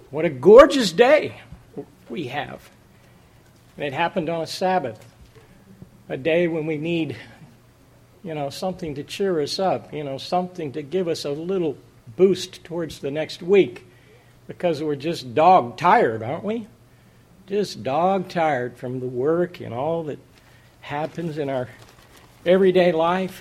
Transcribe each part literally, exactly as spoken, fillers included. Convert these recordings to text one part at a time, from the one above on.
What a gorgeous day we have. And it happened on a Sabbath, a day when we need, you know, something to cheer us up, you know, something to give us a little boost towards the next week, because we're just dog tired, aren't we? Just dog tired from the work and all that happens in our everyday life.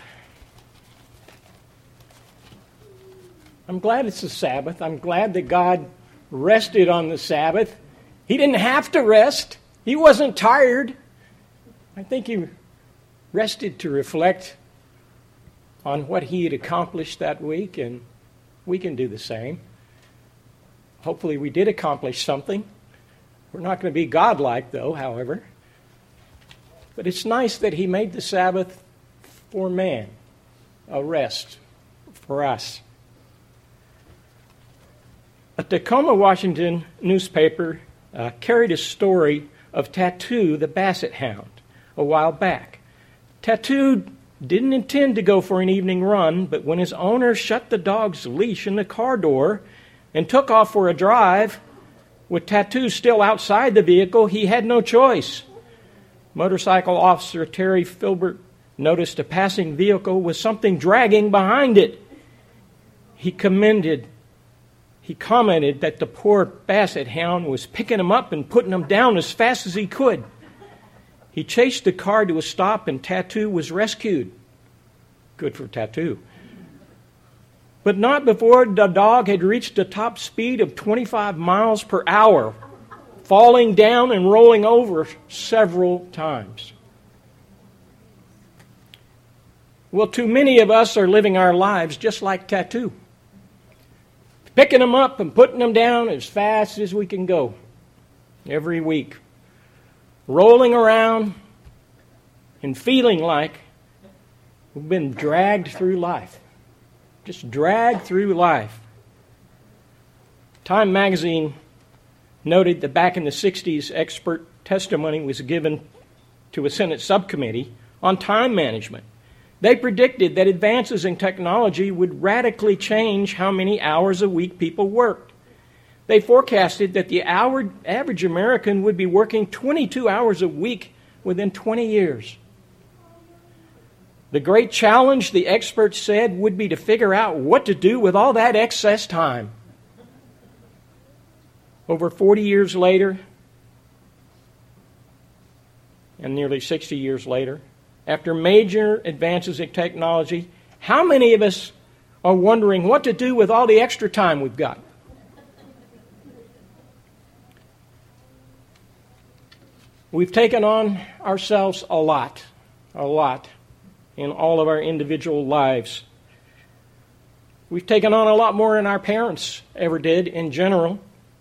I'm glad it's the Sabbath. I'm glad that God rested on the Sabbath. He didn't have to rest. He wasn't tired. I think he rested to reflect on what he had accomplished that week, and we can do the same. Hopefully we did accomplish something. We're not going to be godlike, though, however. But it's nice that he made the Sabbath for man, a rest for us. A Tacoma, Washington newspaper uh, carried a story of Tattoo, the basset hound, a while back. Tattoo didn't intend to go for an evening run, but when his owner shut the dog's leash in the car door and took off for a drive, with Tattoo still outside the vehicle, he had no choice. Motorcycle officer Terry Filbert noticed a passing vehicle with something dragging behind it. He commended He commented that the poor basset hound was picking him up and putting him down as fast as he could. He chased the car to a stop, and Tattoo was rescued. Good for Tattoo. But not before the dog had reached a top speed of twenty-five miles per hour, falling down and rolling over several times. Well, too many of us are living our lives just like Tattoo, picking them up and putting them down as fast as we can go every week, rolling around and feeling like we've been dragged through life, just dragged through life. Time magazine noted that back in the sixties, expert testimony was given to a Senate subcommittee on time management. They predicted that advances in technology would radically change how many hours a week people worked. They forecasted that the hour, average American would be working twenty-two hours a week within twenty years. The great challenge, the experts said, would be to figure out what to do with all that excess time. Over forty years later, and nearly sixty years later, after major advances in technology, how many of us are wondering what to do with all the extra time we've got? We've taken on ourselves a lot, a lot in all of our individual lives. We've taken on a lot more than our parents ever did in general.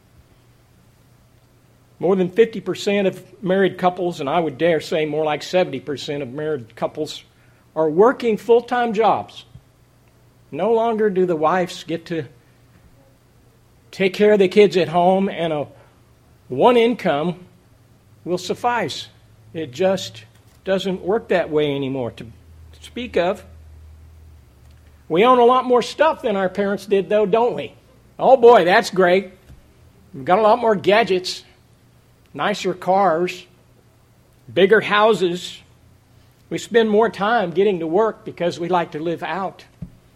More than fifty percent of married couples, and I would dare say more like seventy percent of married couples, are working full-time jobs. No longer do the wives get to take care of the kids at home, and a one income will suffice. It just doesn't work that way anymore, to speak of. We own a lot more stuff than our parents did, though, don't we? Oh boy, that's great. We've got a lot more gadgets, nicer cars, bigger houses. We spend more time getting to work because we like to live out.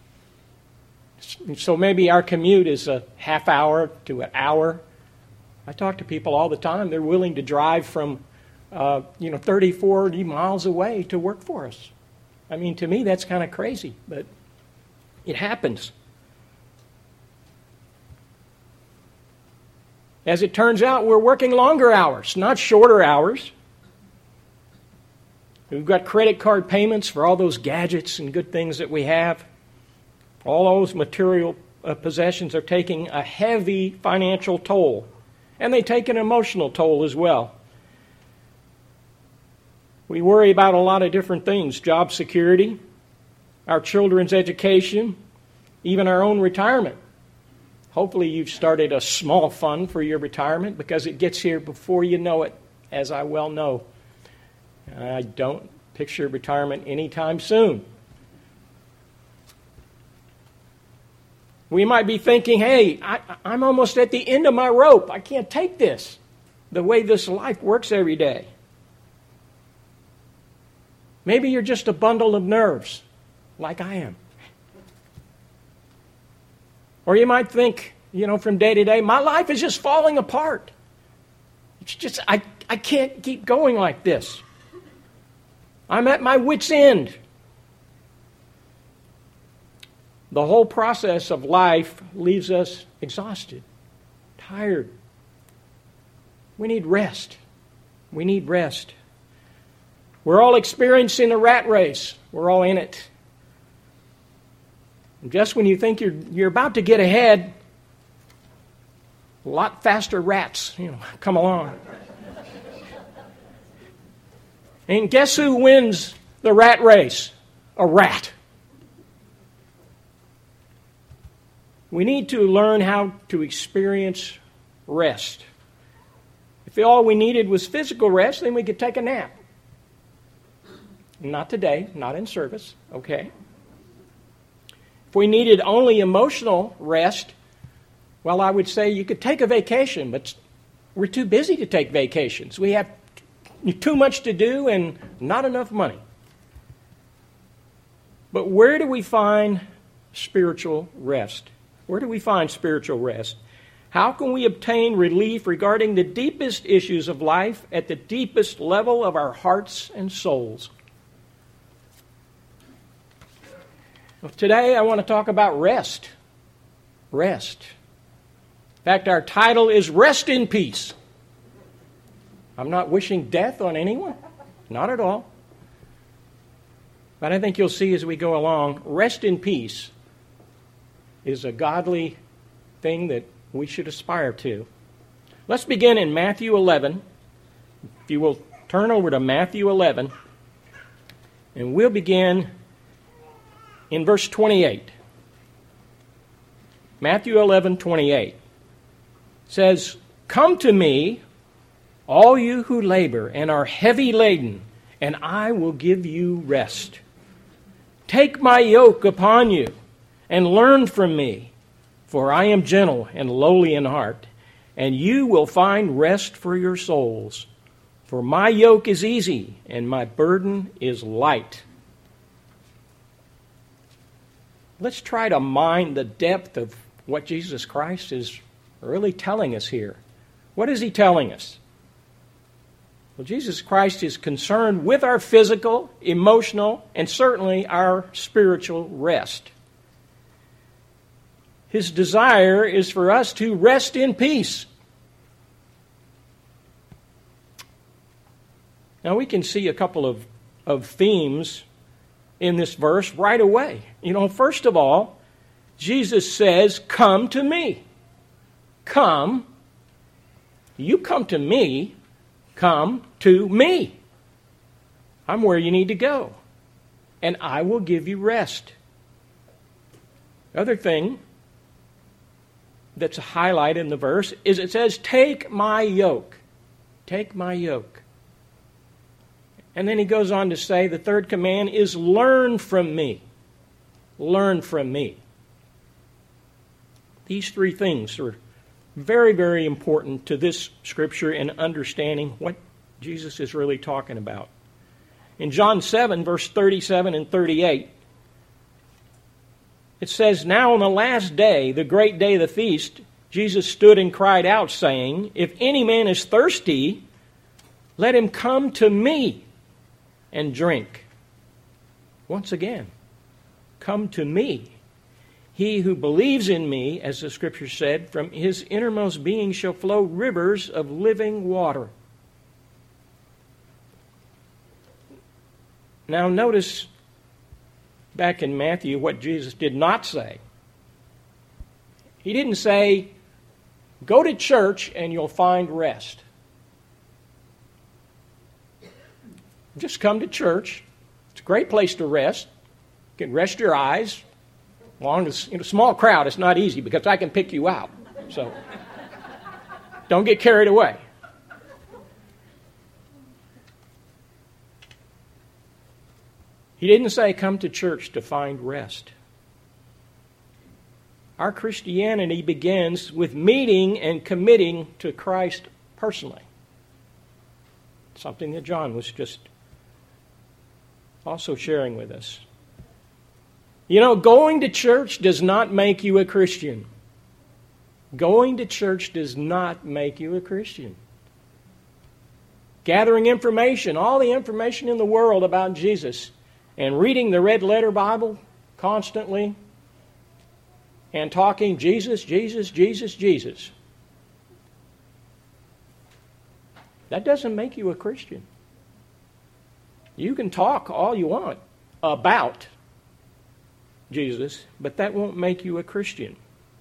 So maybe our commute is a half hour to an hour. I talk to people all the time. They're willing to drive from uh, you know, thirty, forty miles away to work for us. I mean, to me, that's kind of crazy, but it happens. As it turns out, we're working longer hours, not shorter hours. We've got credit card payments for all those gadgets and good things that we have. All those material uh, possessions are taking a heavy financial toll, and they take an emotional toll as well. We worry about a lot of different things: job security, our children's education, even our own retirement. Hopefully you've started a small fund for your retirement, because it gets here before you know it, as I well know. I don't picture retirement anytime soon. We might be thinking, hey, I, I'm almost at the end of my rope. I can't take this, the way this life works every day. Maybe you're just a bundle of nerves, like I am. Or you might think, you know, from day to day, my life is just falling apart. It's just, I, I can't keep going like this. I'm at my wit's end. The whole process of life leaves us exhausted, tired. We need rest. We need rest. We're all experiencing a rat race. We're all in it. And just when you think you're you're about to get ahead, a lot faster rats, you know, come along. And guess who wins the rat race? A rat. We need to learn how to experience rest. If all we needed was physical rest, then we could take a nap. Not today, not in service, okay? If we needed only emotional rest, well, I would say you could take a vacation, but we're too busy to take vacations. We have too much to do and not enough money. But where do we find spiritual rest? Where do we find spiritual rest? How can we obtain relief regarding the deepest issues of life at the deepest level of our hearts and souls? Well, today I want to talk about rest. Rest. In fact, our title is Rest in Peace. I'm not wishing death on anyone. Not at all. But I think you'll see as we go along, rest in peace is a godly thing that we should aspire to. Let's begin in Matthew eleven. If you will turn over to Matthew eleven, and we'll begin in verse twenty-eight. Matthew eleven twenty-eight says, "Come to me, all you who labor and are heavy laden, and I will give you rest. Take my yoke upon you and learn from me, for I am gentle and lowly in heart, and you will find rest for your souls. For my yoke is easy and my burden is light." Let's try to mine the depth of what Jesus Christ is really telling us here. What is he telling us? Well, Jesus Christ is concerned with our physical, emotional, and certainly our spiritual rest. His desire is for us to rest in peace. Now we can see a couple of, of themes in this verse right away. You know, first of all, Jesus says, "Come to me." Come. You come to me. Come to me. I'm where you need to go. And I will give you rest. The other thing that's a highlight in the verse is it says, "Take my yoke." Take my yoke. And then he goes on to say the third command is learn from me. Learn from me. These three things are very, very important to this scripture in understanding what Jesus is really talking about. In John seven, verse thirty-seven and thirty-eight, it says, "Now on the last day, the great day of the feast, Jesus stood and cried out, saying, 'If any man is thirsty, let him come to me and drink.'" Once again, come to me. "He who believes in me," as the scripture said, "from his innermost being shall flow rivers of living water." Now notice back in Matthew what Jesus did not say. He didn't say, "Go to church and you'll find rest." Just come to church. It's a great place to rest. You can rest your eyes. As long as, in a small crowd, it's not easy because I can pick you out. So don't get carried away. He didn't say come to church to find rest. Our Christianity begins with meeting and committing to Christ personally. Something that John was just also sharing with us. You know, going to church does not make you a Christian. Going to church does not make you a Christian. Gathering information, all the information in the world about Jesus, and reading the red letter Bible constantly, and talking Jesus, Jesus, Jesus, Jesus. That doesn't make you a Christian. You can talk all you want about Jesus, but that won't make you a Christian.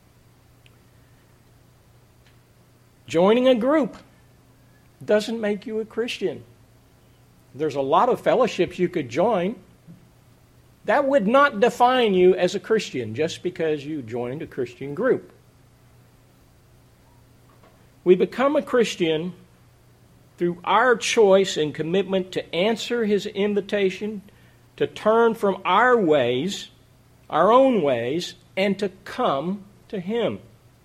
Joining a group doesn't make you a Christian. There's a lot of fellowships you could join. That would not define you as a Christian just because you joined a Christian group. We become a Christian through our choice and commitment to answer His invitation, to turn from our ways, our own ways, and to come to Him.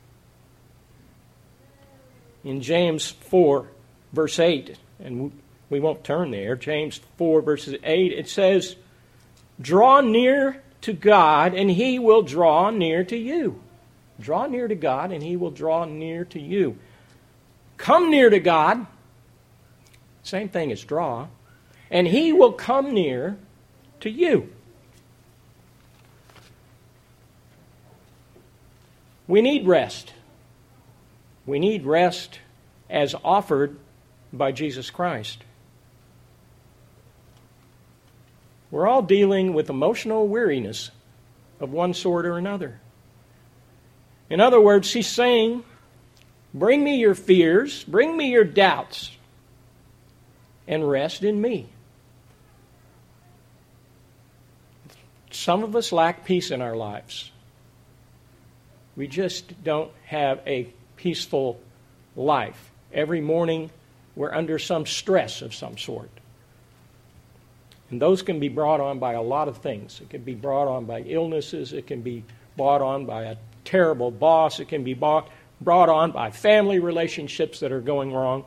In James four, verse eight, and we won't turn there, James four, verses eight, it says, "Draw near to God, and He will draw near to you." Draw near to God, and He will draw near to you. Come near to God, same thing as draw, and He will come near to you. We need rest. We need rest as offered by Jesus Christ. We're all dealing with emotional weariness of one sort or another. In other words, He's saying, bring me your fears, bring me your doubts, and rest in me. Some of us lack peace in our lives. We just don't have a peaceful life. Every morning we're under some stress of some sort. And those can be brought on by a lot of things. It can be brought on by illnesses. It can be brought on by a terrible boss. It can be brought, brought on by family relationships that are going wrong.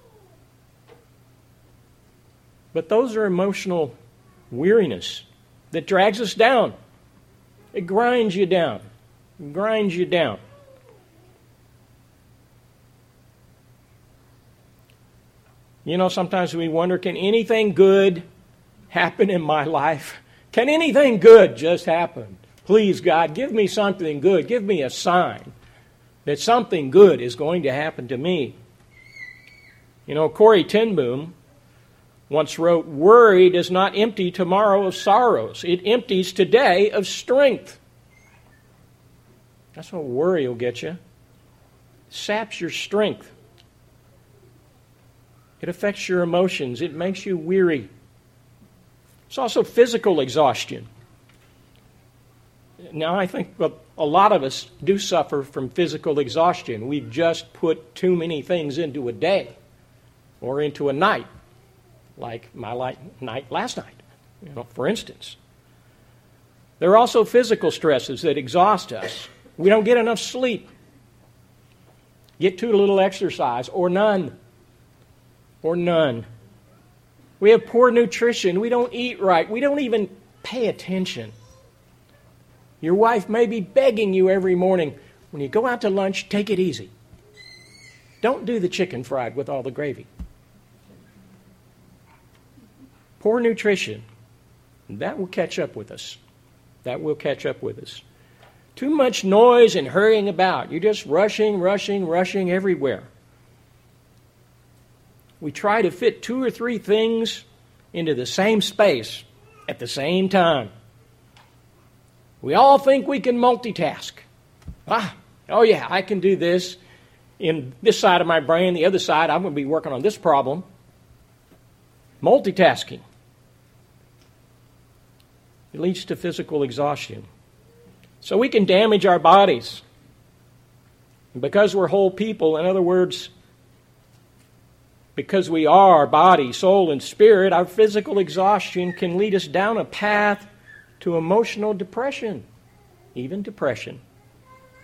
But those are emotional weariness that drags us down. It grinds you down. It grinds you down. You know, sometimes we wonder, can anything good happen in my life? Can anything good just happen? Please, God, give me something good. Give me a sign that something good is going to happen to me. You know, Corrie ten Boom once wrote, "Worry does not empty tomorrow of sorrows. It empties today of strength." That's what worry will get you. It saps your strength. It affects your emotions. It makes you weary. It's also physical exhaustion. Now, I think a lot of us do suffer from physical exhaustion. We've just put too many things into a day or into a night, like my night last night, you know, for instance. There are also physical stresses that exhaust us. We don't get enough sleep, get too little exercise, or none. Or none. We have poor nutrition. We don't eat right. We don't even pay attention. Your wife may be begging you every morning, when you go out to lunch, take it easy. Don't do the chicken fried with all the gravy. Poor nutrition. That will catch up with us. That will catch up with us. Too much noise and hurrying about. You're just rushing, rushing, rushing everywhere. We try to fit two or three things into the same space at the same time. We all think we can multitask. Ah, oh yeah, I can do this in this side of my brain. The other side, I'm going to be working on this problem. Multitasking. It leads to physical exhaustion. So we can damage our bodies. And because we're whole people, in other words, because we are body, soul, and spirit, our physical exhaustion can lead us down a path to emotional depression, even depression.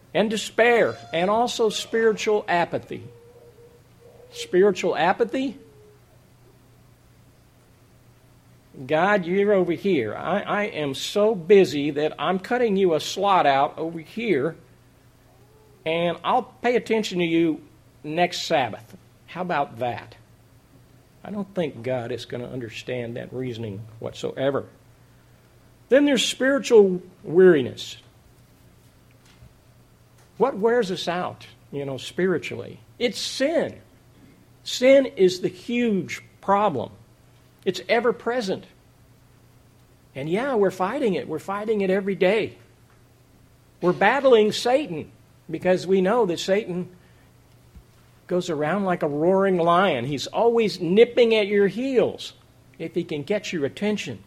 and despair, and also spiritual apathy. Spiritual apathy? God, you're over here. I, I am so busy that I'm cutting you a slot out over here, and I'll pay attention to you next Sabbath. How about that? I don't think God is going to understand that reasoning whatsoever. Then there's spiritual weariness. What wears us out, you know, spiritually? It's sin. Sin is the huge problem. It's ever present. And yeah, we're fighting it. We're fighting it every day. We're battling Satan because we know that Satan goes around like a roaring lion. He's always nipping at your heels if he can get your attention.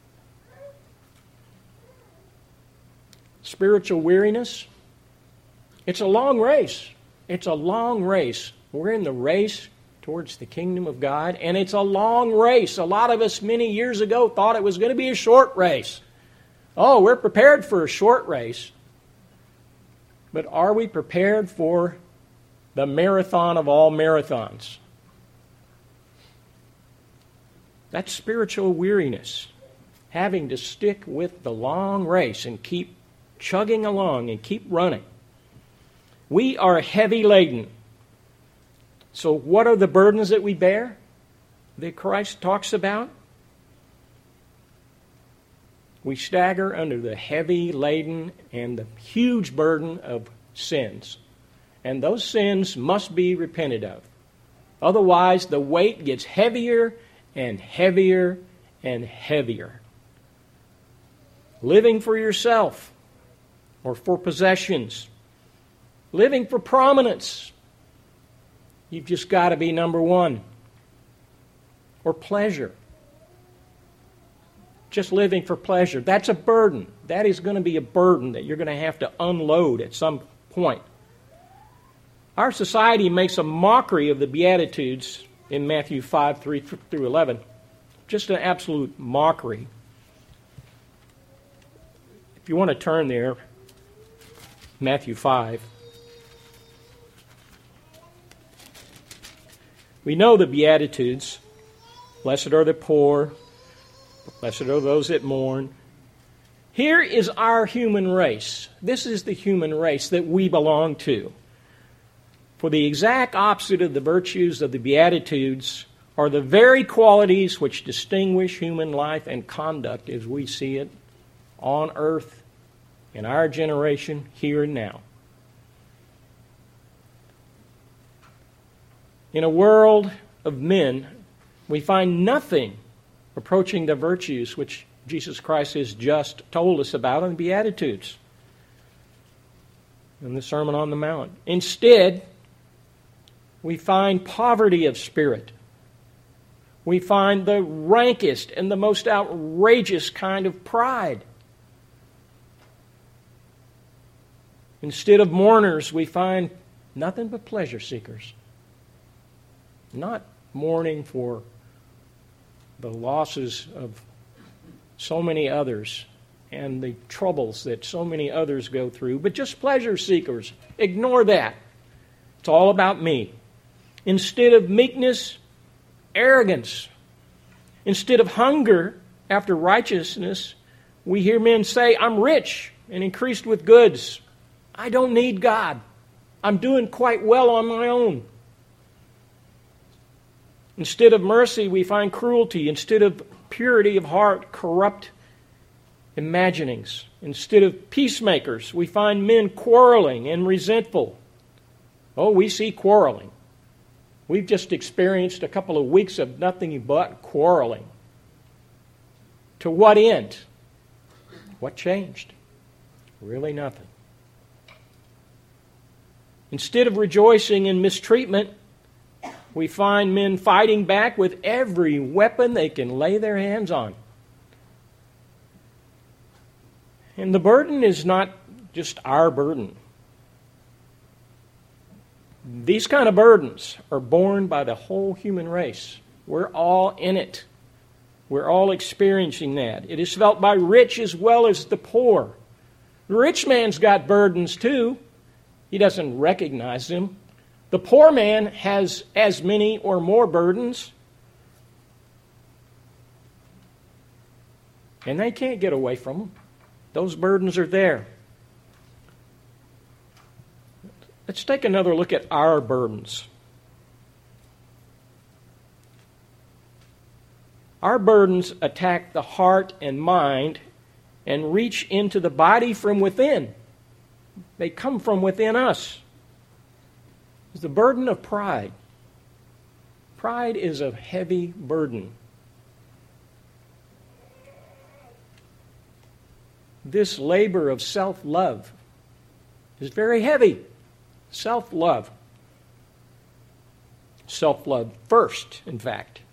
Spiritual weariness. It's a long race. It's a long race. We're in the race towards the kingdom of God, and it's a long race. A lot of us many years ago thought it was going to be a short race. Oh, we're prepared for a short race. But are we prepared for the marathon of all marathons? That's spiritual weariness. Having to stick with the long race and keep chugging along and keep running. We are heavy laden. So what are the burdens that we bear that Christ talks about? We stagger under the heavy laden and the huge burden of sins. And those sins must be repented of. Otherwise, the weight gets heavier and heavier and heavier. Living for yourself or for possessions. Living for prominence. You've just got to be number one. Or pleasure. Just living for pleasure. That's a burden. That is going to be a burden that you're going to have to unload at some point. Our society makes a mockery of the Beatitudes in Matthew five, three through eleven. Just an absolute mockery. If you want to turn there, Matthew five. We know the Beatitudes. Blessed are the poor. Blessed are those that mourn. Here is our human race. This is the human race that we belong to. For the exact opposite of the virtues of the Beatitudes are the very qualities which distinguish human life and conduct as we see it on earth, in our generation, here and now. In a world of men, we find nothing approaching the virtues which Jesus Christ has just told us about in the Beatitudes, in the Sermon on the Mount. Instead, we find poverty of spirit. We find the rankest and the most outrageous kind of pride. Instead of mourners, we find nothing but pleasure seekers. Not mourning for the losses of so many others and the troubles that so many others go through, but just pleasure seekers. Ignore that. It's all about me. Instead of meekness, arrogance. Instead of hunger after righteousness, we hear men say, I'm rich and increased with goods. I don't need God. I'm doing quite well on my own. Instead of mercy, we find cruelty. Instead of purity of heart, corrupt imaginings. Instead of peacemakers, we find men quarreling and resentful. Oh, we see quarreling. We've just experienced a couple of weeks of nothing but quarreling. To what end? What changed? Really nothing. Instead of rejoicing in mistreatment, we find men fighting back with every weapon they can lay their hands on. And the burden is not just our burden. These kind of burdens are borne by the whole human race. We're all in it. We're all experiencing that. It is felt by rich as well as the poor. The rich man's got burdens too. He doesn't recognize them. The poor man has as many or more burdens, and they can't get away from them. Those burdens are there. Let's take another look at our burdens. Our burdens attack the heart and mind and reach into the body from within. They come from within us. It's the burden of pride. Pride is a heavy burden. This labor of self-love is very heavy. Self-love. Self-love first, in fact.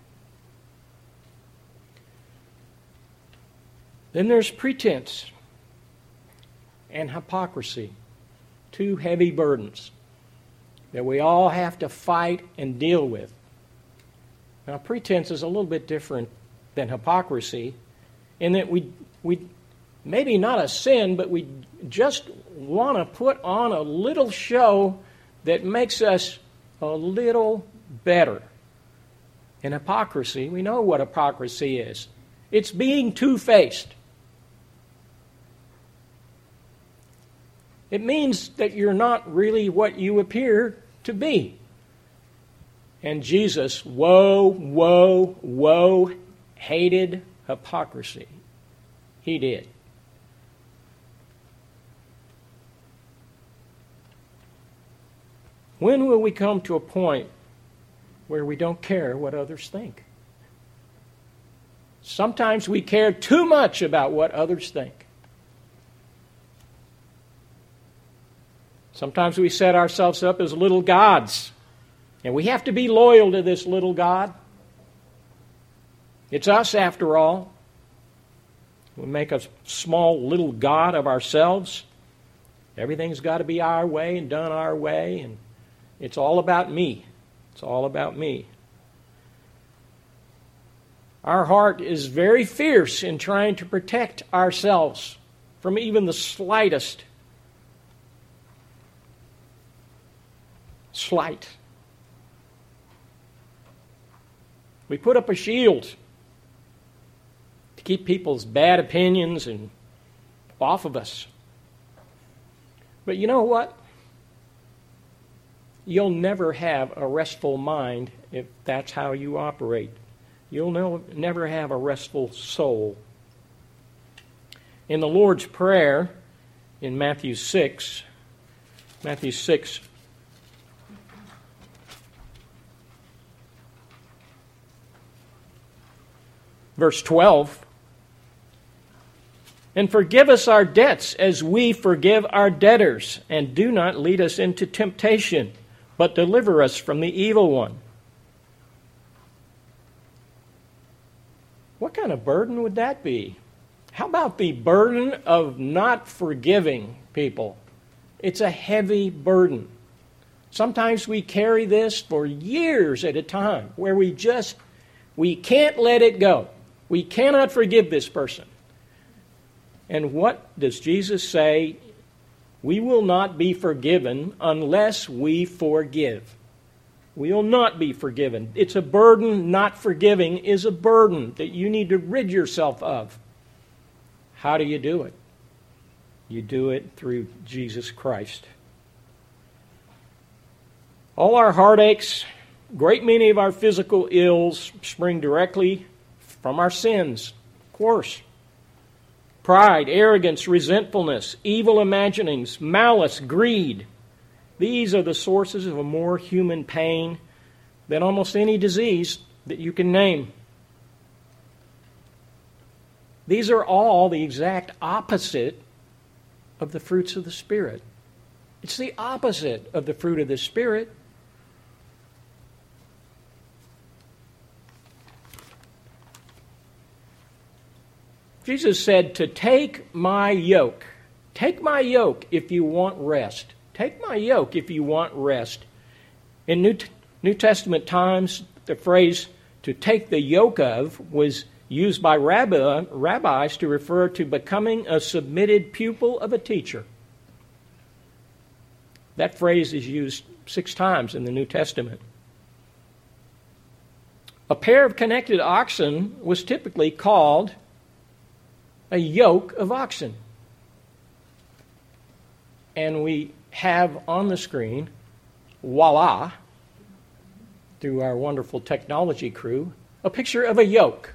Then there's pretense and hypocrisy. Two heavy burdens that we all have to fight and deal with. Now, pretense is a little bit different than hypocrisy in that we, we maybe not a sin, but we just want to put on a little show that makes us a little better. In hypocrisy, we know what hypocrisy is. It's being two-faced. It means that you're not really what you appear to be. And Jesus, woe, woe, woe, hated hypocrisy. He did. When will we come to a point where we don't care what others think? Sometimes we care too much about what others think. Sometimes we set ourselves up as little gods, and we have to be loyal to this little God. It's us, after all. We make a small little god of ourselves. Everything's got to be our way and done our way, and it's all about me. It's all about me. Our heart is very fierce in trying to protect ourselves from even the slightest slight. We put up a shield to keep people's bad opinions and off of us. But you know what? You'll never have a restful mind if that's how you operate. You'll no, never have a restful soul. In the Lord's Prayer, in Matthew six, Matthew six, verse twelve, and forgive us our debts as we forgive our debtors, and do not lead us into temptation, but deliver us from the evil one. What kind of burden would that be? How about the burden of not forgiving people? It's a heavy burden. Sometimes we carry this for years at a time, where we just, we can't let it go. We cannot forgive this person. And what does Jesus say? We will not be forgiven unless we forgive. We will not be forgiven. It's a burden. Not forgiving is a burden that you need to rid yourself of. How do you do it? You do it through Jesus Christ. All our heartaches, great many of our physical ills spring directly from our sins, of course. Pride, arrogance, resentfulness, evil imaginings, malice, greed. These are the sources of a more human pain than almost any disease that you can name. These are all the exact opposite of the fruits of the Spirit. It's the opposite of the fruit of the Spirit. Jesus said to take my yoke. Take my yoke if you want rest. Take my yoke if you want rest. In New, New Testament times, the phrase to take the yoke of was used by rabbi, rabbis to refer to becoming a submitted pupil of a teacher. That phrase is used six times in the New Testament. A pair of connected oxen was typically called a yoke of oxen. And we have on the screen, voila, through our wonderful technology crew, a picture of a yoke.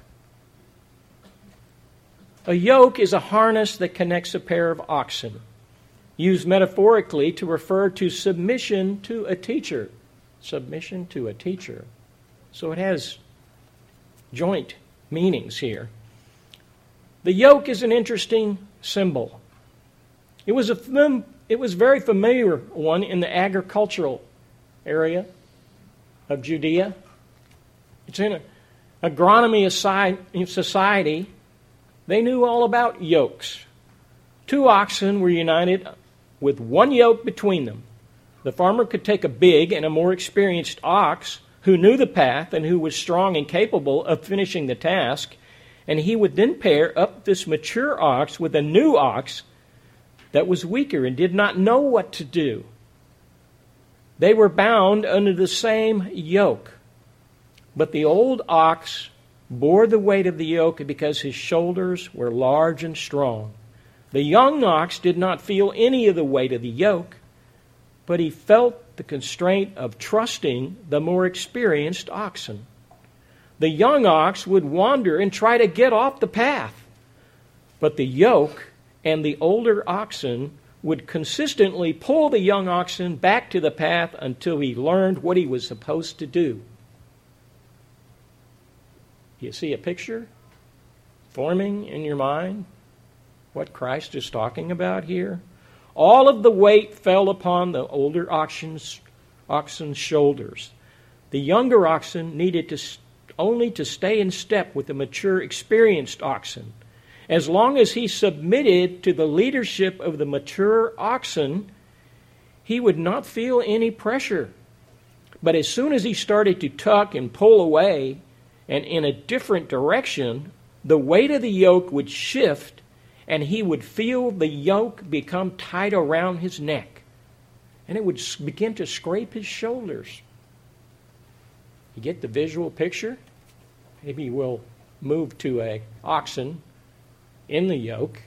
A yoke is a harness that connects a pair of oxen, used metaphorically to refer to submission to a teacher. Submission to a teacher. So it has joint meanings here. The yoke is an interesting symbol. It was a fam- it was a very familiar one in the agricultural area of Judea. It's in an agronomy society. They knew all about yokes. Two oxen were united with one yoke between them. The farmer could take a big and a more experienced ox who knew the path and who was strong and capable of finishing the task, and he would then pair up this mature ox with a new ox that was weaker and did not know what to do. They were bound under the same yoke, but the old ox bore the weight of the yoke because his shoulders were large and strong. The young ox did not feel any of the weight of the yoke, but he felt the constraint of trusting the more experienced oxen. The young ox would wander and try to get off the path, but the yoke and the older oxen would consistently pull the young oxen back to the path until he learned what he was supposed to do. You see a picture forming in your mind what Christ is talking about here? All of the weight fell upon the older oxen's, oxen's shoulders. The younger oxen needed to only to stay in step with the mature, experienced oxen. As long as he submitted to the leadership of the mature oxen, he would not feel any pressure. But as soon as he started to tuck and pull away, and in a different direction, the weight of the yoke would shift, and he would feel the yoke become tight around his neck, and it would begin to scrape his shoulders. You get the visual picture? Maybe we'll move to a oxen in the yoke.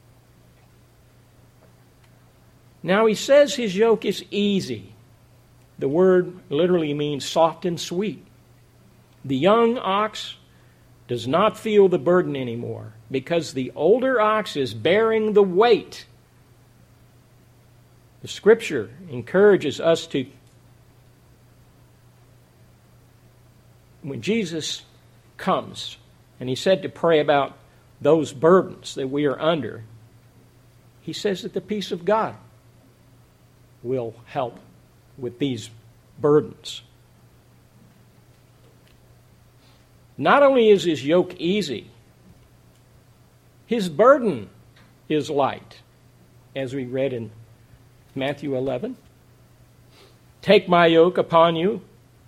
Now he says his yoke is easy. The word literally means soft and sweet. The young ox does not feel the burden anymore because the older ox is bearing the weight. The Scripture encourages us to, when Jesus comes, and he said to pray about those burdens that we are under, he says that the peace of God will help with these burdens. Not only is his yoke easy, his burden is light, as we read in Matthew eleven. Take my yoke upon you.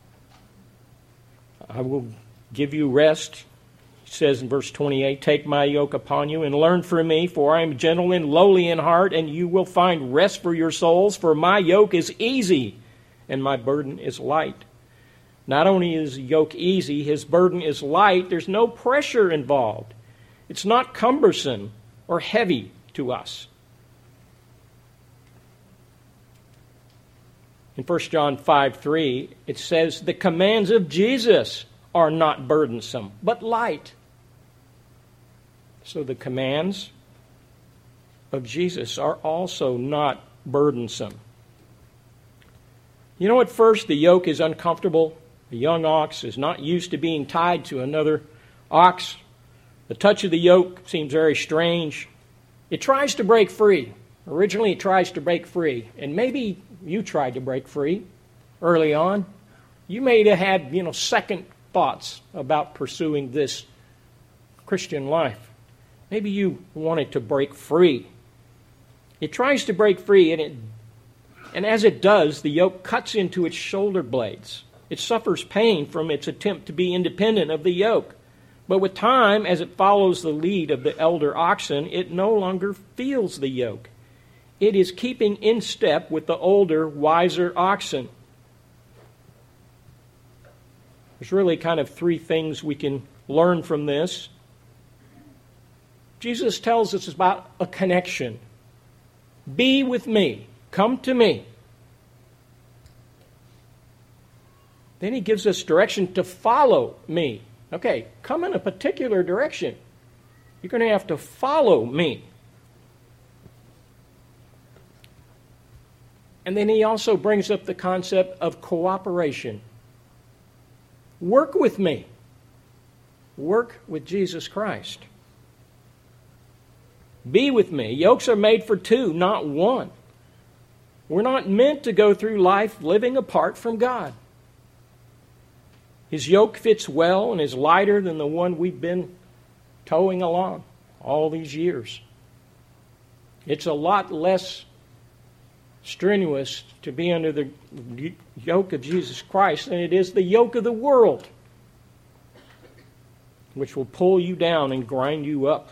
I will give you rest. He says in verse twenty-eight, take my yoke upon you and learn from me, for I am gentle and lowly in heart, and you will find rest for your souls, for my yoke is easy and my burden is light. Not only is the yoke easy, his burden is light. There's no pressure involved. It's not cumbersome or heavy to us. In First John five three, it says, the commands of Jesus are not burdensome, but light. So the commands of Jesus are also not burdensome. You know, at first the yoke is uncomfortable. The young ox is not used to being tied to another ox. The touch of the yoke seems very strange. It tries to break free. Originally it tries to break free. And maybe you tried to break free early on. You may have had, you know, second thoughts about pursuing this Christian life. Maybe you wanted to break free. It tries to break free, and it, and as it does, the yoke cuts into its shoulder blades. It suffers pain from its attempt to be independent of the yoke. But with time, as it follows the lead of the elder oxen, it no longer feels the yoke. It is keeping in step with the older, wiser oxen. There's really kind of three things we can learn from this. Jesus tells us about a connection. Be with me. Come to me. Then he gives us direction to follow me. Okay, come in a particular direction. You're going to have to follow me. And then he also brings up the concept of cooperation. Work with me. Work with Jesus Christ. Be with me. Yokes are made for two, not one. We're not meant to go through life living apart from God. His yoke fits well and is lighter than the one we've been towing along all these years. It's a lot less strenuous to be under the yoke of Jesus Christ than it is the yoke of the world, which will pull you down and grind you up.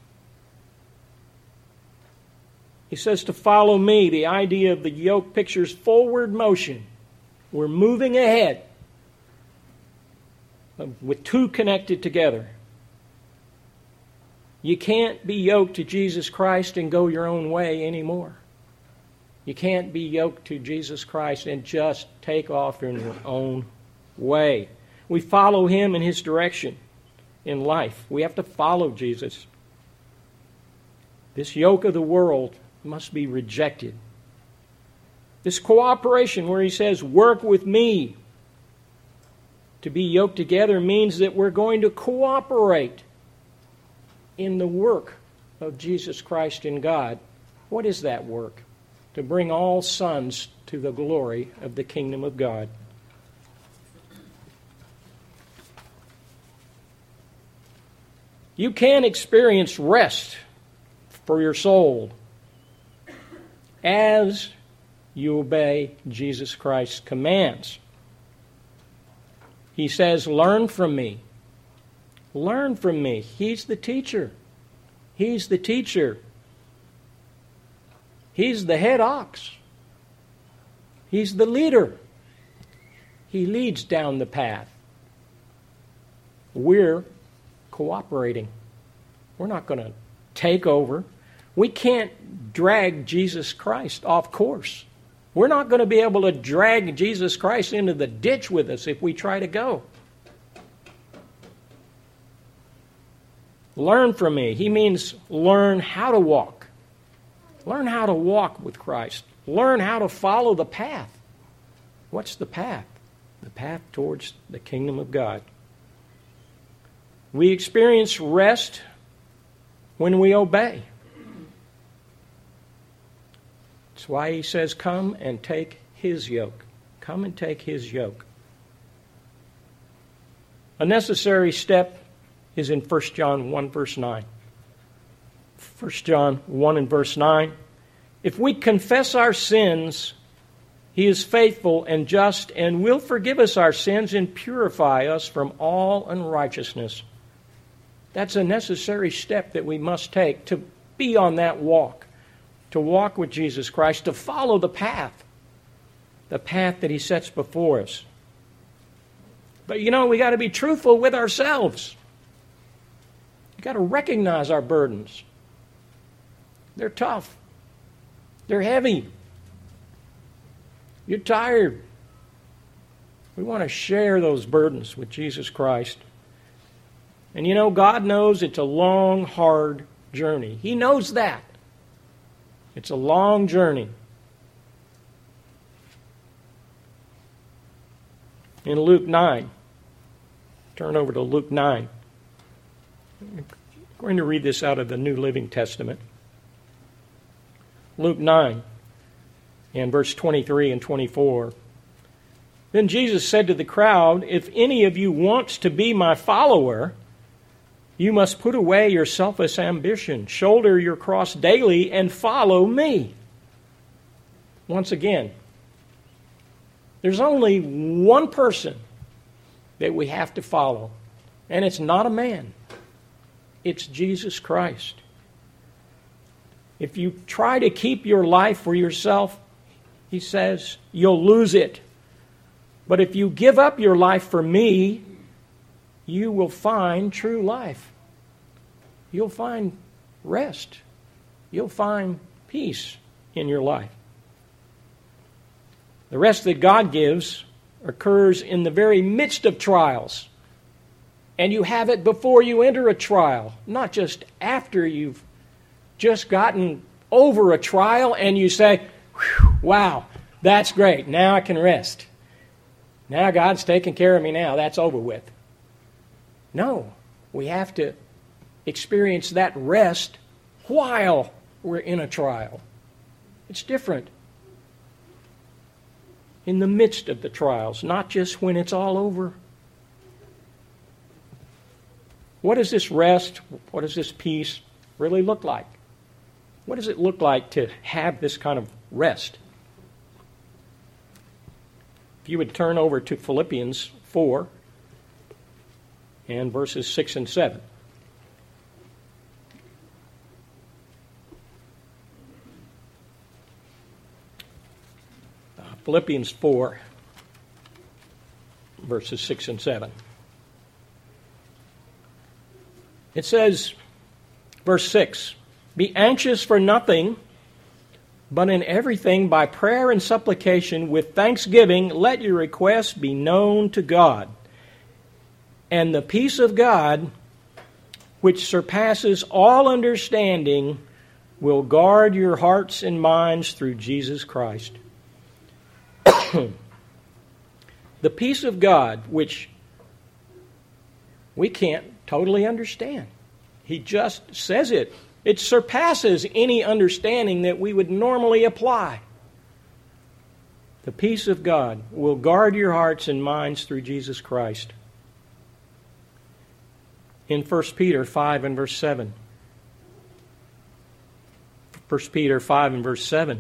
He says to follow me. The idea of the yoke pictures forward motion. We're moving ahead with two connected together. You can't be yoked to Jesus Christ and go your own way anymore. You can't be yoked to Jesus Christ and just take off in your own way. We follow Him in His direction in life. We have to follow Jesus. This yoke of the world must be rejected. This cooperation where He says, work with me. To be yoked together means that we're going to cooperate in the work of Jesus Christ in God. What is that work? To bring all sons to the glory of the kingdom of God. You can experience rest for your soul as you obey Jesus Christ's commands. He says, learn from me. Learn from me. He's the teacher. He's the teacher. He's the head ox. He's the leader. He leads down the path. We're cooperating. We're not going to take over. We can't drag Jesus Christ off course. We're not going to be able to drag Jesus Christ into the ditch with us if we try to go. Learn from me. He means learn how to walk. Learn how to walk with Christ. Learn how to follow the path. What's the path? The path towards the kingdom of God. We experience rest when we obey. That's why he says, come and take his yoke. Come and take his yoke. A necessary step is in First John one, verse nine. First John one and verse nine. If we confess our sins, he is faithful and just and will forgive us our sins and purify us from all unrighteousness. That's a necessary step that we must take to be on that walk, to walk with Jesus Christ, to follow the path, the path that he sets before us. But you know, we got to be truthful with ourselves. We've got to recognize our burdens. They're tough. They're heavy. You're tired. We want to share those burdens with Jesus Christ. And you know, God knows it's a long, hard journey. He knows that. It's a long journey. In Luke nine, turn over to Luke nine. I'm going to read this out of the New Living Testament. Luke nine, and verse twenty-three and twenty-four. Then Jesus said to the crowd, if any of you wants to be my follower, you must put away your selfish ambition, shoulder your cross daily, and follow me. Once again, there's only one person that we have to follow, and it's not a man. It's Jesus Christ. If you try to keep your life for yourself, he says, you'll lose it. But if you give up your life for me, you will find true life. You'll find rest. You'll find peace in your life. The rest that God gives occurs in the very midst of trials. And you have it before you enter a trial, not just after you've just gotten over a trial and you say, wow, that's great. Now I can rest. Now God's taking care of me now. That's over with. No, we have to experience that rest while we're in a trial. It's different. In the midst of the trials, not just when it's all over. What does this rest, what does this peace really look like? What does it look like to have this kind of rest? If you would turn over to Philippians four and verses six and seven. Uh, Philippians four, verses six and seven. It says, verse six, be anxious for nothing, but in everything by prayer and supplication with thanksgiving let your requests be known to God. And the peace of God, which surpasses all understanding, will guard your hearts and minds through Jesus Christ. The peace of God, which we can't totally understand. He just says it. It surpasses any understanding that we would normally apply. The peace of God will guard your hearts and minds through Jesus Christ. In First Peter five and verse seven. First Peter five and verse seven.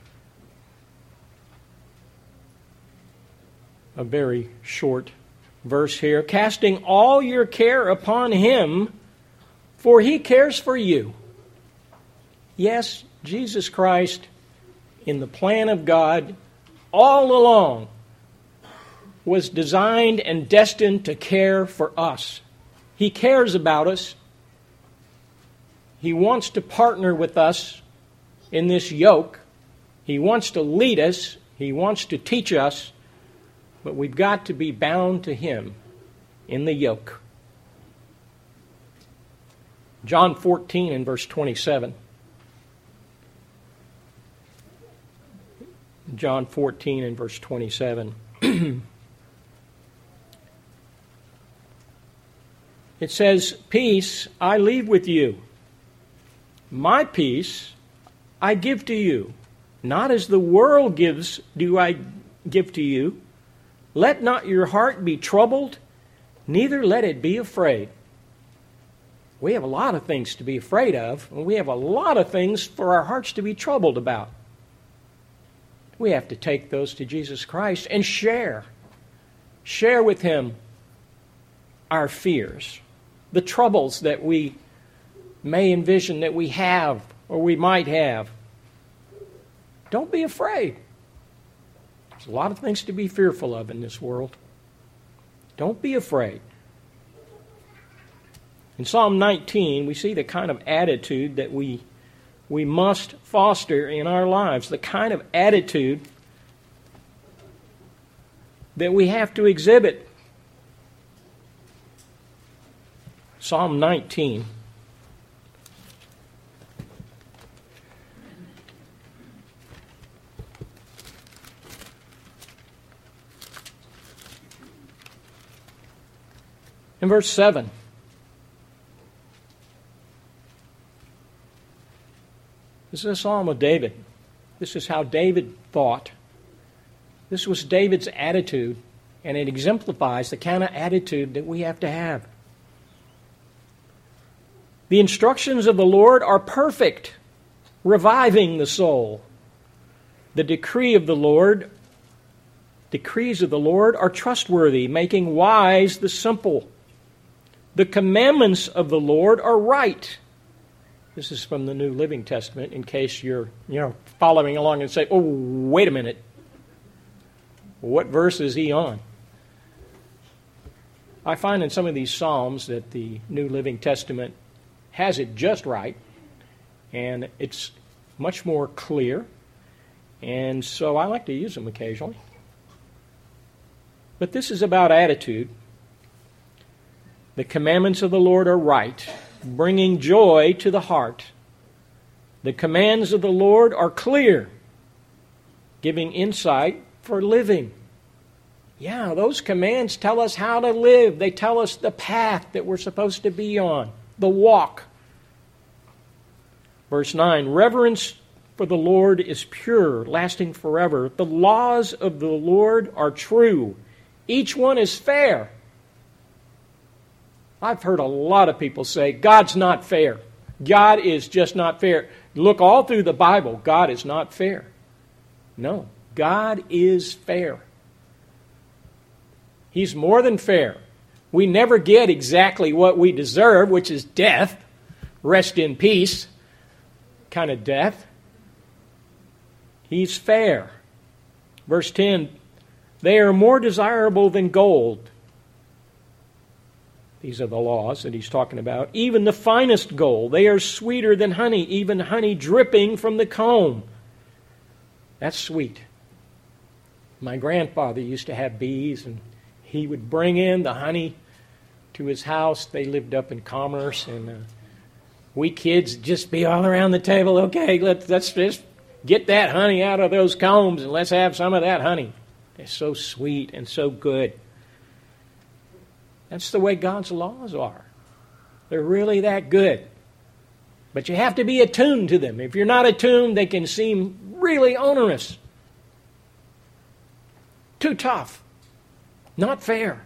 A very short verse here. Casting all your care upon Him, for He cares for you. Yes, Jesus Christ, in the plan of God, all along, was designed and destined to care for us. He cares about us. He wants to partner with us in this yoke. He wants to lead us. He wants to teach us. But we've got to be bound to Him in the yoke. John fourteen and verse twenty-seven. John fourteen and verse twenty-seven. It says, peace I leave with you. My peace I give to you. Not as the world gives do I give to you. Let not your heart be troubled, neither let it be afraid. We have a lot of things to be afraid of, and we have a lot of things for our hearts to be troubled about. We have to take those to Jesus Christ and share. Share with Him our fears, the troubles that we may envision that we have or we might have. Don't be afraid. There's a lot of things to be fearful of in this world. Don't be afraid. In Psalm nineteen, we see the kind of attitude that we we must foster in our lives, the kind of attitude that we have to exhibit. Psalm nineteen. In verse seven. This is a psalm of David. This is how David thought. This was David's attitude, and it exemplifies the kind of attitude that we have to have. The instructions of the Lord are perfect, reviving the soul. The decree of the Lord, decrees of the Lord are trustworthy, making wise the simple. The commandments of the Lord are right, This is from the New Living Testament, in case you're, you know, following along and say, oh, wait a minute. What verse is he on? I find in some of these Psalms that the New Living Testament has it just right, and it's much more clear, and so I like to use them occasionally. But this is about attitude. The commandments of the Lord are right, bringing joy to the heart. The commands of the Lord are clear, giving insight for living. Yeah, those commands tell us how to live. They tell us the path that we're supposed to be on, the walk. Verse nine, reverence for the Lord is pure, lasting forever. The laws of the Lord are true. Each one is fair. I've heard a lot of people say, God's not fair. God is just not fair. Look all through the Bible, God is not fair. No, God is fair. He's more than fair. We never get exactly what we deserve, which is death, rest in peace kind of death. He's fair. Verse ten, they are more desirable than gold. These are the laws that he's talking about. Even the finest gold. They are sweeter than honey, even honey dripping from the comb. That's sweet. My grandfather used to have bees, and he would bring in the honey to his house. They lived up in Commerce, and uh, we kids just be all around the table. Okay, let's, let's just get that honey out of those combs, and let's have some of that honey. It's so sweet and so good. That's the way God's laws are. They're really that good. But you have to be attuned to them. If you're not attuned, they can seem really onerous. Too tough. Not fair.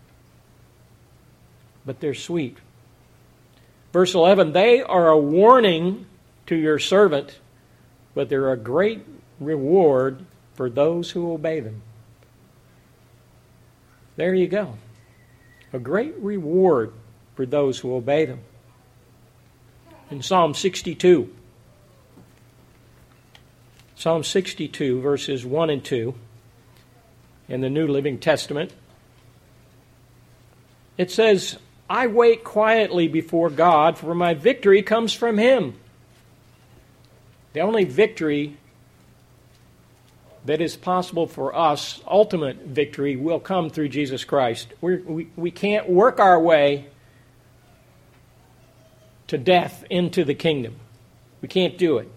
But they're sweet. Verse eleven, they are a warning to your servant, but they're a great reward for those who obey them. There you go. A great reward for those who obey them. In Psalm sixty-two, Psalm sixty-two, verses one and two, in the New Living Testament, it says, I wait quietly before God, for my victory comes from Him. The only victory that is possible for us, ultimate victory, will come through Jesus Christ. We're, we we can't work our way to death into the kingdom. We can't do it.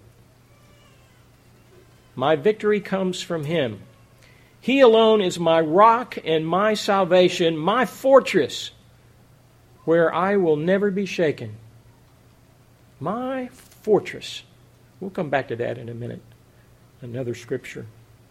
My victory comes from Him. He alone is my rock and my salvation, my fortress, where I will never be shaken. My fortress. We'll come back to that in a minute. Another scripture.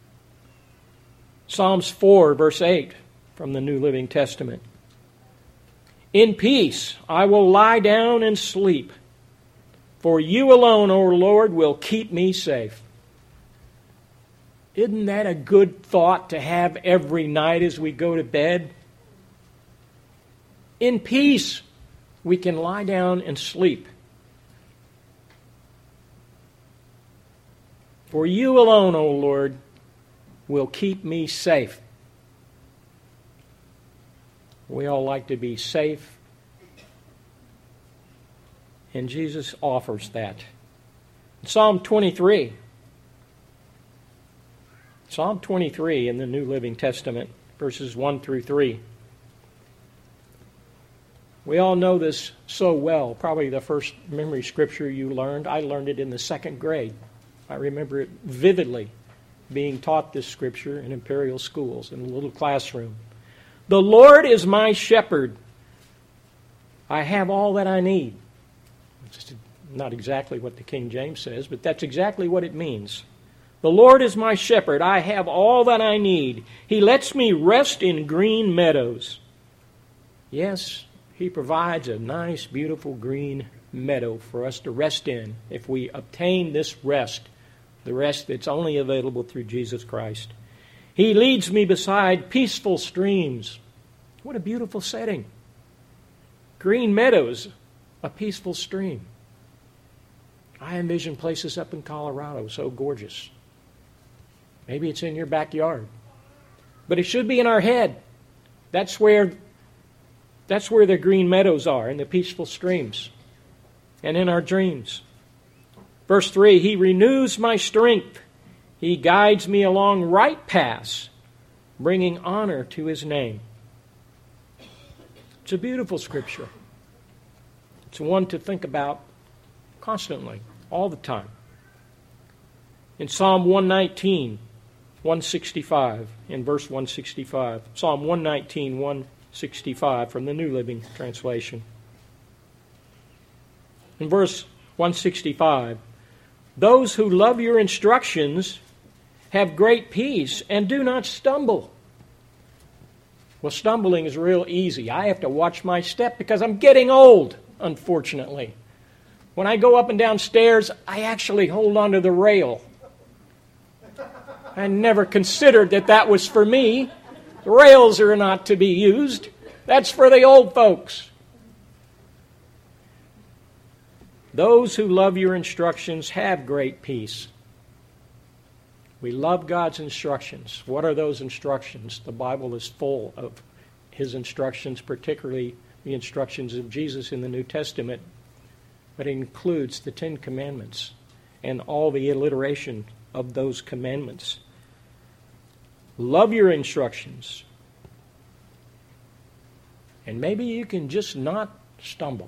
Psalms four, verse eight, from the New Living Testament. In peace I will lie down and sleep, for you alone, O Lord, will keep me safe. Isn't that a good thought to have every night as we go to bed? In peace we can lie down and sleep. For you alone, O Lord, will keep me safe. We all like to be safe, and Jesus offers that. Psalm twenty-three. Psalm twenty-three in the New Living Testament, verses one through three. We all know this so well. Probably the first memory scripture you learned. I learned it in the second grade. I remember it vividly, being taught this scripture in Imperial schools in a little classroom. The Lord is my shepherd. I have all that I need. It's not exactly what the King James says, but that's exactly what it means. The Lord is my shepherd. I have all that I need. He lets me rest in green meadows. Yes, He provides a nice, beautiful green meadow for us to rest in if we obtain this rest. The rest that's only available through Jesus Christ. He leads me beside peaceful streams. What a beautiful setting. Green meadows, a peaceful stream. I envision places up in Colorado so gorgeous. Maybe it's in your backyard. But it should be in our head. That's where, that's where the green meadows are, and the peaceful streams, and in our dreams. Verse three, He renews my strength. He guides me along right paths, bringing honor to His name. It's a beautiful scripture. It's one to think about constantly, all the time. In Psalm one nineteen, one sixty-five, in verse one sixty-five, Psalm one nineteen, one sixty-five from the New Living Translation. In verse one sixty-five, those who love your instructions have great peace and do not stumble. Well, stumbling is real easy. I have to watch my step because I'm getting old, unfortunately. When I go up and down stairs, I actually hold onto the rail. I never considered that that was for me. The rails are not to be used. That's for the old folks. Those who love your instructions have great peace. We love God's instructions. What are those instructions? The Bible is full of His instructions, particularly the instructions of Jesus in the New Testament. But it includes the Ten Commandments and all the alliteration of those commandments. Love your instructions. And maybe you can just not stumble.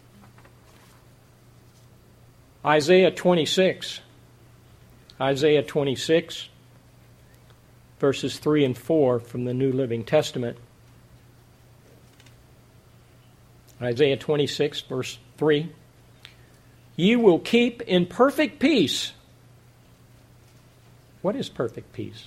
Isaiah twenty-six. Isaiah twenty-six, verses three and four from the New Living Testament. Isaiah twenty-six, verse three. You will keep in perfect peace. What is perfect peace?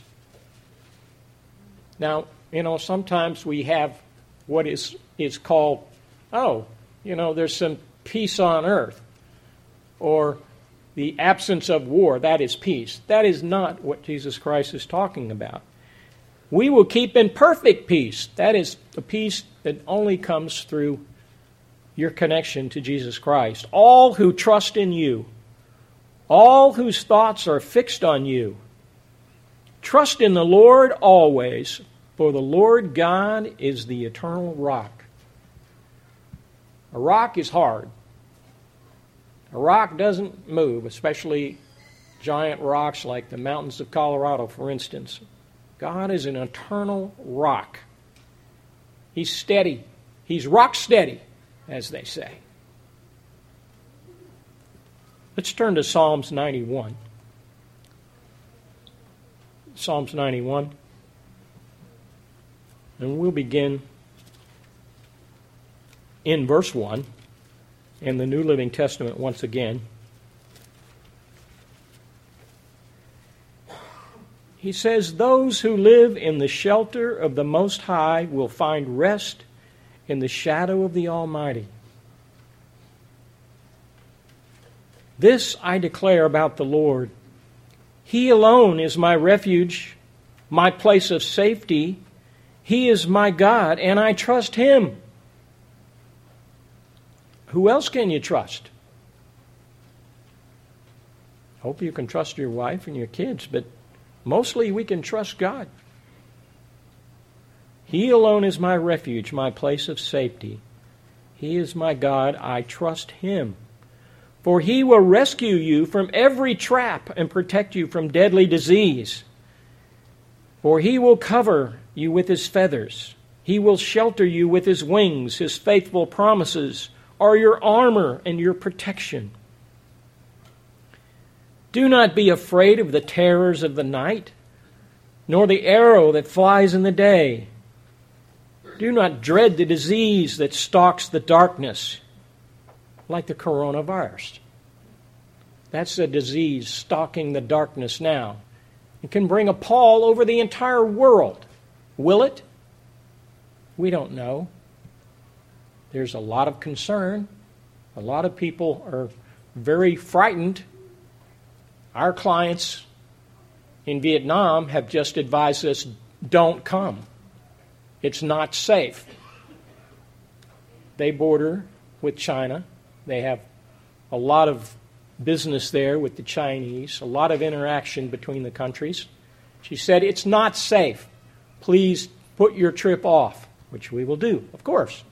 Now, you know, sometimes we have what is, is called, oh, you know, there's some peace on earth. Or the absence of war, that is peace. That is not what Jesus Christ is talking about. We will keep in perfect peace. That is the peace that only comes through your connection to Jesus Christ. All who trust in you, all whose thoughts are fixed on you, trust in the Lord always, for the Lord God is the eternal rock. A rock is hard. A rock doesn't move, especially giant rocks like the mountains of Colorado, for instance. God is an eternal rock. He's steady. He's rock steady, as they say. Let's turn to Psalms ninety-one. Psalms ninety-one. And we'll begin in verse one. In the New Living Testament once again. He says, those who live in the shelter of the Most High will find rest in the shadow of the Almighty. This I declare about the Lord. He alone is my refuge, my place of safety. He is my God, and I trust Him. Who else can you trust? Hope you can trust your wife and your kids, but mostly we can trust God. He alone is my refuge, my place of safety. He is my God, I trust Him. For He will rescue you from every trap and protect you from deadly disease. For He will cover you with His feathers. He will shelter you with His wings. His faithful promises are your armor and your protection. Do not be afraid of the terrors of the night, nor the arrow that flies in the day. Do not dread the disease that stalks the darkness, like the coronavirus. That's a disease stalking the darkness now. It can bring a pall over the entire world. Will it? We don't know. There's a lot of concern. A lot of people are very frightened. Our clients in Vietnam have just advised us, don't come. It's not safe. They border with China. They have a lot of business there with the Chinese, a lot of interaction between the countries. She said, it's not safe. Please put your trip off, which we will do, of course.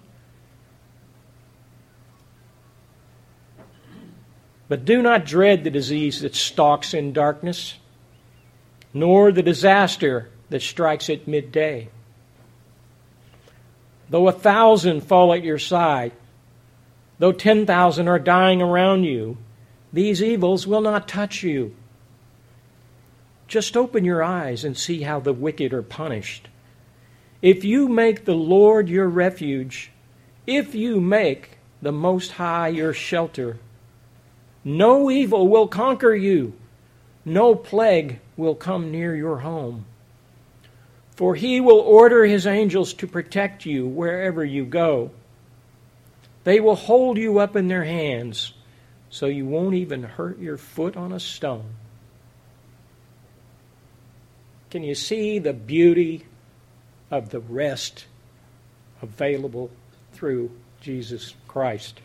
But do not dread the disease that stalks in darkness, nor the disaster that strikes at midday. Though a thousand fall at your side, though ten thousand are dying around you, these evils will not touch you. Just open your eyes and see how the wicked are punished. If you make the Lord your refuge, if you make the Most High your shelter, no evil will conquer you, no plague will come near your home. For he will order his angels to protect you wherever you go. They will hold you up in their hands, so you won't even hurt your foot on a stone. Can you see the beauty of the rest available through Jesus Christ?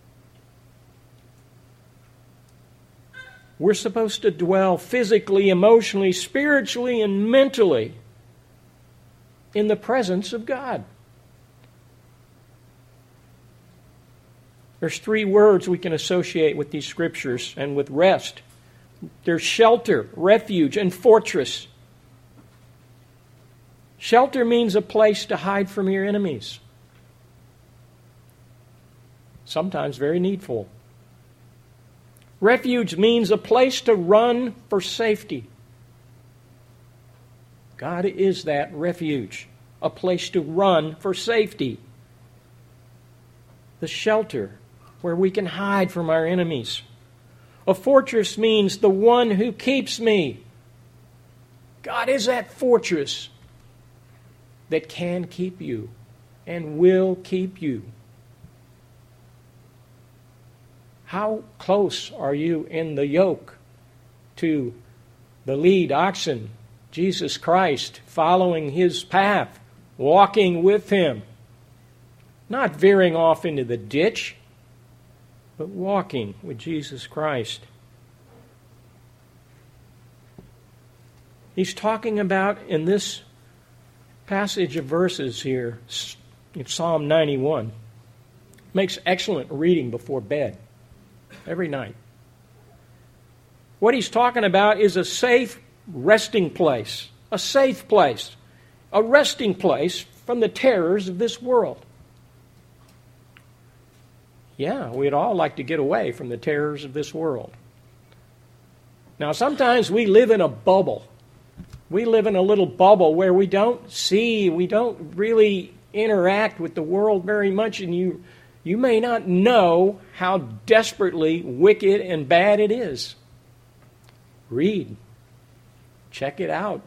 We're supposed to dwell physically, emotionally, spiritually, and mentally in the presence of God. There's three words we can associate with these scriptures and with rest. There's shelter, refuge, and fortress. Shelter means a place to hide from your enemies. Sometimes very needful. Refuge means a place to run for safety. God is that refuge, a place to run for safety. The shelter where we can hide from our enemies. A fortress means the one who keeps me. God is that fortress that can keep you and will keep you. How close are you in the yoke to the lead oxen, Jesus Christ, following his path, walking with him, not veering off into the ditch, but walking with Jesus Christ? He's talking about, in this passage of verses here, in Psalm ninety-one, makes excellent reading before bed every night. What he's talking about is a safe resting place, a safe place, a resting place from the terrors of this world. Yeah, we'd all like to get away from the terrors of this world. Now, sometimes we live in a bubble. We live in a little bubble where we don't see, we don't really interact with the world very much, and you you may not know how desperately wicked and bad it is. Read. Check it out.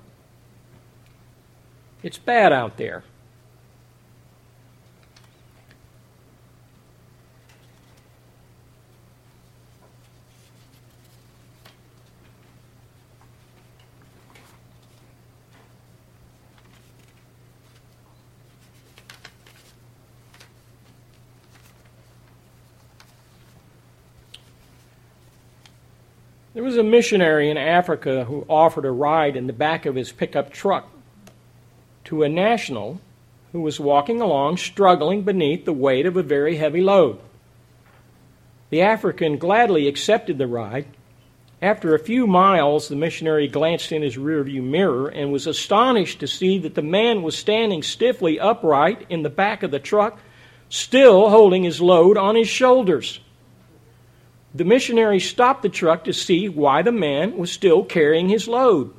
It's bad out there. There was a missionary in Africa who offered a ride in the back of his pickup truck to a national who was walking along struggling beneath the weight of a very heavy load. The African gladly accepted the ride. After a few miles, the missionary glanced in his rearview mirror and was astonished to see that the man was standing stiffly upright in the back of the truck, still holding his load on his shoulders. The missionary stopped the truck to see why the man was still carrying his load.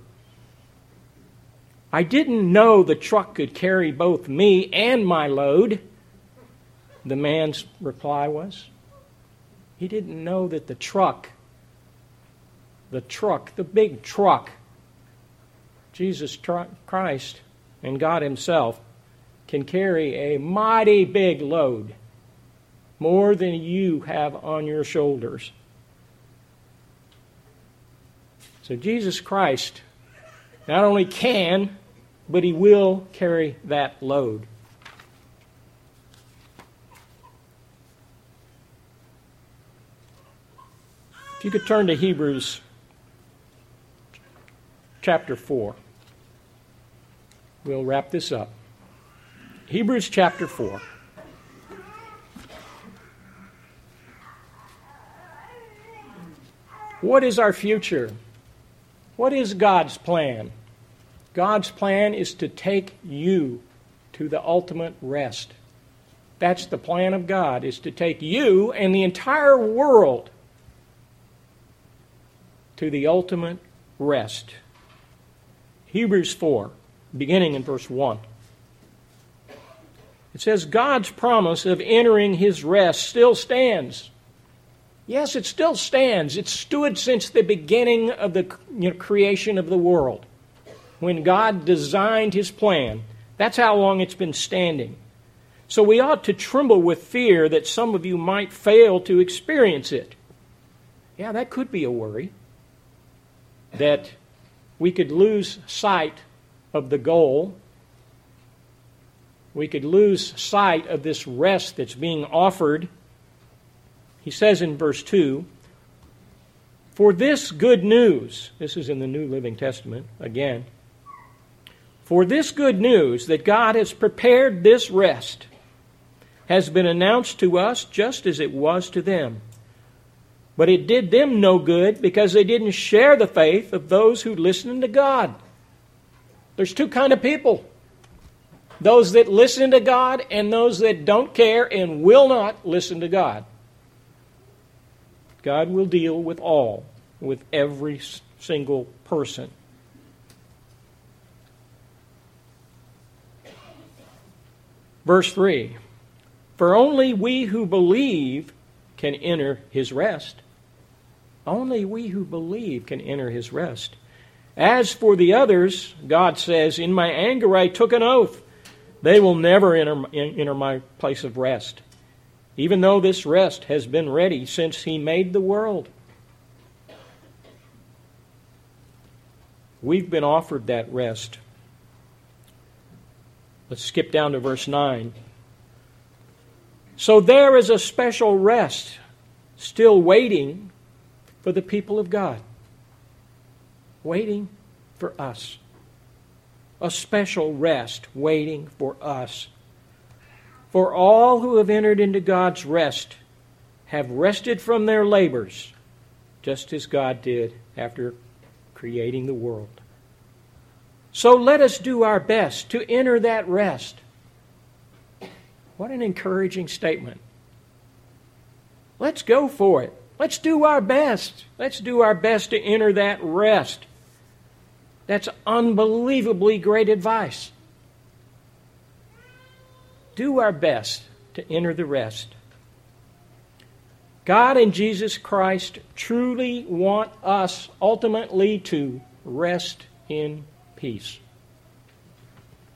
"I didn't know the truck could carry both me and my load," the man's reply was. He didn't know that the truck, the truck, the big truck, Jesus Christ and God himself, can carry a mighty big load, more than you have on your shoulders. So Jesus Christ not only can, but he will carry that load. If you could turn to Hebrews chapter four. We'll wrap this up. Hebrews chapter four. What is our future? What is God's plan? God's plan is to take you to the ultimate rest. That's the plan of God, is to take you and the entire world to the ultimate rest. Hebrews four, beginning in verse one. It says, God's promise of entering His rest still stands. Yes, it still stands. It's stood since the beginning of the you know, creation of the world. When God designed His plan, that's how long it's been standing. So we ought to tremble with fear that some of you might fail to experience it. Yeah, that could be a worry. That we could lose sight of the goal. We could lose sight of this rest that's being offered. He says in verse two, for this good news, this is in the New Living Testament again, for this good news that God has prepared this rest has been announced to us just as it was to them. But it did them no good because they didn't share the faith of those who listened to God. There's two kind of people. Those that listen to God and those that don't care and will not listen to God. God will deal with all, with every single person. Verse three, for only we who believe can enter His rest. Only we who believe can enter His rest. As for the others, God says, in my anger I took an oath. They will never enter, enter my place of rest, even though this rest has been ready since He made the world. We've been offered that rest. Let's skip down to verse nine. So there is a special rest still waiting for the people of God. Waiting for us. A special rest waiting for us. For all who have entered into God's rest have rested from their labors, just as God did after creating the world. So let us do our best to enter that rest. What an encouraging statement. Let's go for it. Let's do our best. Let's do our best to enter that rest. That's unbelievably great advice. Do our best to enter the rest. God and Jesus Christ truly want us ultimately to rest in peace.